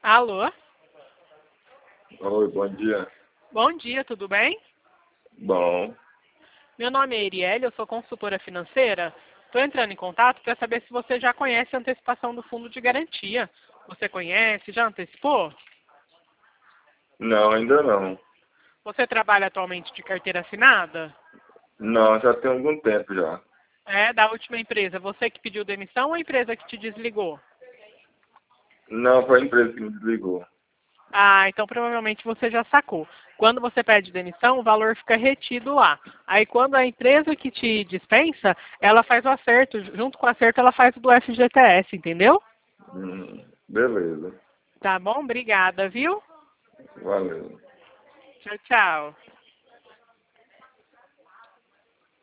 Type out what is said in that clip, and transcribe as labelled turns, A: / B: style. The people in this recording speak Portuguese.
A: Alô?
B: Oi, bom dia.
A: Bom dia, tudo bem?
B: Bom,
A: Meu nome é Erielle, eu sou consultora financeira. Estou entrando em contato para saber se você já conhece a antecipação do fundo de garantia. Você conhece? Já antecipou?
B: não, ainda não.
A: Você trabalha atualmente de carteira assinada?
B: Não, já tem algum tempo já.
A: É, da última empresa. Você que pediu demissão ou a empresa que te desligou?
B: Não, foi a empresa que me desligou.
A: Ah, então provavelmente você já sacou. Quando você pede demissão, o valor fica retido lá. Aí quando a empresa que te dispensa, ela faz o acerto. Junto com o acerto, ela faz o do FGTS, entendeu?
B: Beleza.
A: Tá bom? Obrigada, viu?
B: Valeu.
A: Tchau, tchau.